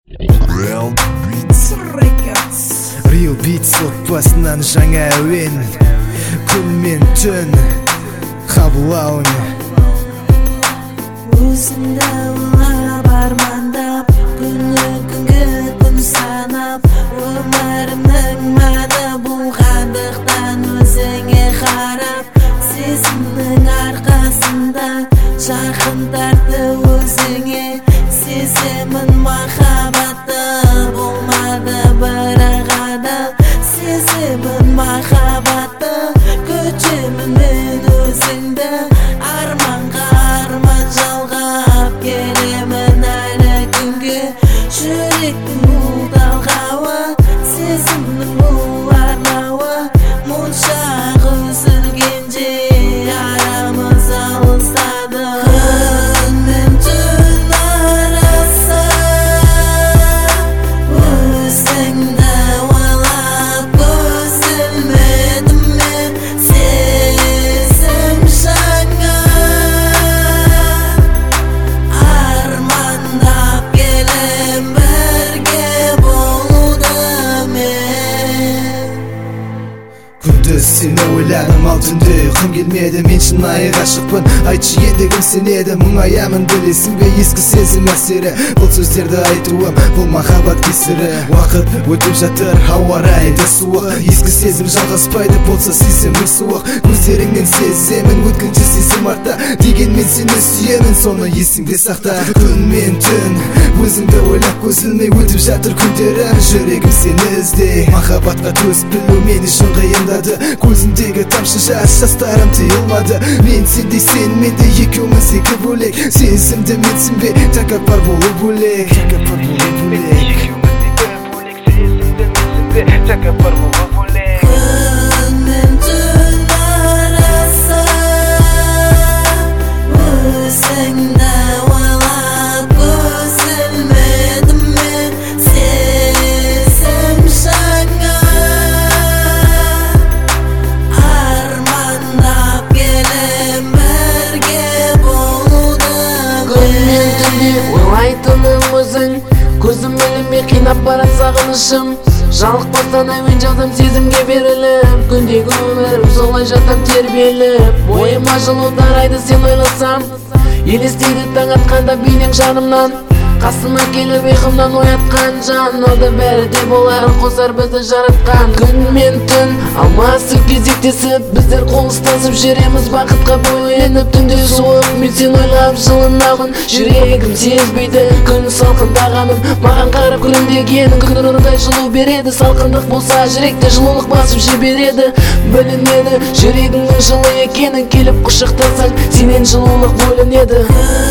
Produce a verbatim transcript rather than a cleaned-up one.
Real Beats Records Real Beats отбасынан жаңа әуен Күн мен түн қабылауын Өзіңді ойлап армандап Күні күнгі күн санап Өмірімнің мәні болғандықтан өзіңе қарап Сезімнің арқасында жақын тартты өзіңе Сеземін махаббатты болмады бірақ адал Сеземін махаббатты көтемін мен өзіңді Арманға арман жалғап келемін әлі күнге Жүректің бұл талғауы сезімнің бұл арнауы Моншақ үзілгенде арамыз алыстады Күн мен түн арасы Өзіңді ойлап көз ілмедім мен Сезім жаңа Армандап келем бірге болуды мен Күндіз сені ойладым ал түнде ұйқым келмеді Мен шынайы ғашықпын айтшы енді кім сенеді Мұңаямын білесің бе ескі сезім әсері Бұл сөздерді айтуым бұл махаббат кесірі Уақыт өтіп жатыр ауа райы да суық Ескі сезім жалғаспайды болса сезімің суық Көздеріңнен сеземін өткінші сезім артта Дегенмен сені сүйемін соны есіңде сақта Күн мен түн өзіңді ойлап көз ілмей өтіп жатыр күндерім Жүрегім сені іздей махаббатқа төзіп білу мен үшін қиындады Көзімдегі тамшы жас жастарым тыйылмады Мен сендей сен менде екеуміз екі бөлек Сезімді менсінбе тәкаппар болу бөлек Тәкаппар болу бөлек Екеуміз екі бөлек Сезімді менсінбе тәкаппар болу бөлек Күн мен түн арасы Өзіңді ойлап көз ілмедім мен Сезім жаңа Армандап келем бірге болуды Күн мен түнде ойлайтыным өзің Көзім ілінбей қинап барат сағынышым Жалықпастан әуен жазам сезімге беріліп Күндегі өмірім солай жатам тербеліп Бойыма жылу тарайды сен ойласам Елестейді таң атқанда бейнең жанымнан Қасыма келіп ұйқымнан оятқан жан Алда бәрі де болар қосар бізді жаратқан Күн мен түн алмасып кезектесіп Біздер қол ұстасып жүреміз бақытқа бөленіп Түнде суық мен сен ойлап жылынамын Жүрегім сезбейді күн салқындағанын Маған қарап күлімдегенің күн нұрындай жылу береді Салқындық болса жүректе жылулық басып жібереді Білінеді жүрегіңнің жылы екенін Келіп құшақтасаң сенен жылулық бөлінеді